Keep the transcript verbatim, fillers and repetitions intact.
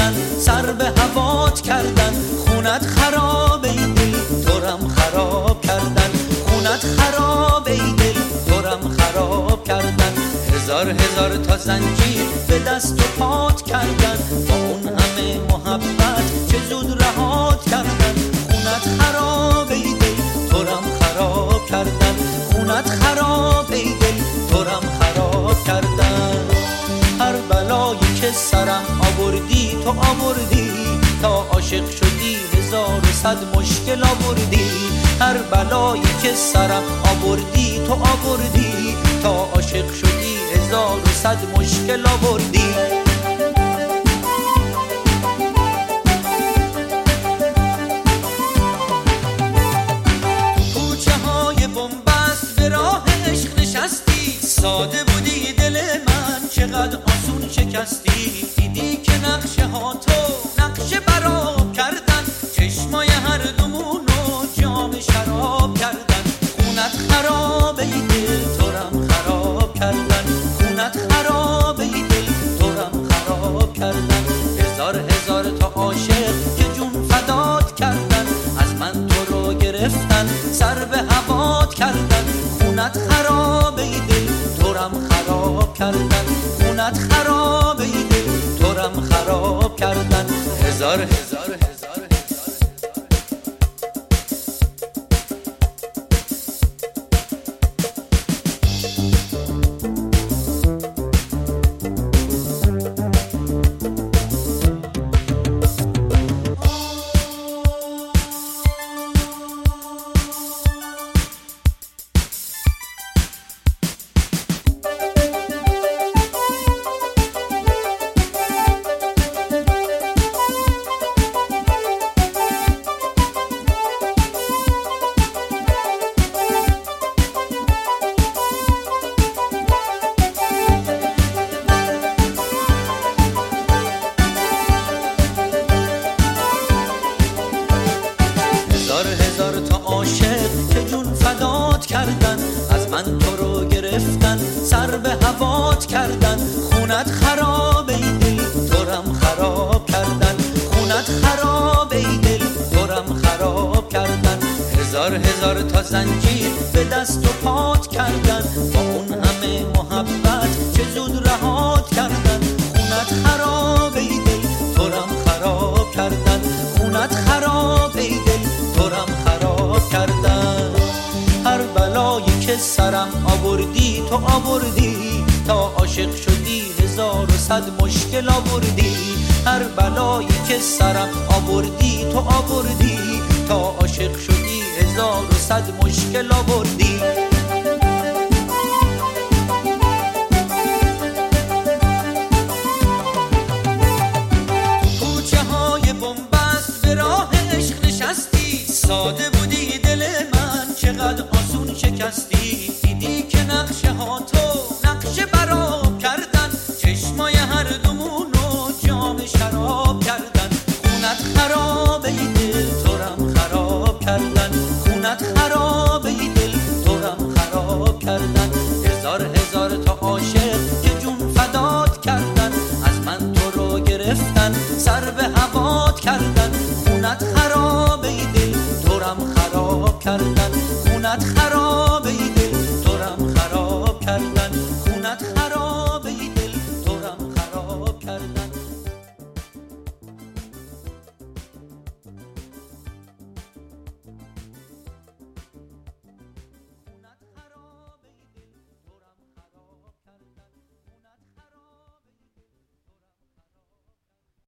کردن، سر به هوات کردن، خونت خراب ای دل تورم خراب کردن، خونت خراب ای دل تورم خراب کردن. هزار هزار تا زنجیر به دست و پات کردن، با اون همه محبت چه زود رهات کردن. خونت خراب ای دل تورم خراب کردن، خونت خراب ای دل تورم خراب کردن. هر بلایی که سرم آوردی تو آوردی، تا عاشق شدی هزار و صد مشکل آوردی. هر بلایی که سرم آوردی تو آوردی، تا عاشق شدی هزار و صد مشکل آوردی. کوچه های بنبست به راه عشق نشستی، ساده بودی دل من چقدر آسون شکستی. دیدی که نقشه ها تو نقشه براب کردن، چشمای هر دومونو جام شراب کردن. خونت خراب ای دل تورم خراب کردن، خونت خراب ای دل تورم خراب کردن. هزار هزار تا عاشق که جون فدات کردن، از من تو رو گرفتن سر به هوات کردن. خونت خراب ای دل تورم خراب کردن، خونت خراب ای دل تورم خراب کردن. هزار هزار هزار هزار تا عاشق که جون فدات کردن، از من تو رو گرفتن سر به هوات کردن. خونت خراب ای دل تورم خراب کردن، خونت خراب ای دل تورم خراب کردن. هزار هزار تا زنجیر به دست و پات کردن، با اون همه محبت چه زود رهات کردن. خونت خراب ای دل تورم خراب کردن، خونت خراب ای دل تورم خراب کردن. هر بلایی که سرم آوردی تو آوردی، تا عاشق شدی هزار و صد مشکل آوردی. هر بلایی که سرم آوردی تو آوردی، تا عاشق شدی هزار و صد مشکل آوردی. کوچه های بنبست به راه عشق نشستی، ساده بودی دل من چقدر آسون شکستی. دیدی که نقشه ها تو نقشه براب کردن، چشمای هر دومونو جام شراب کردن. خونت خراب ای دل تورم خراب کردن، خونت خراب ای دل تورم خراب کردن. هزار هزار تا عاشق که جون فدات کردن، از من تو رو گرفتن سر به هوات کردن. خونت خراب ای دل تورم خراب کردن، خونت خراب ای دل تورم خراب کردن.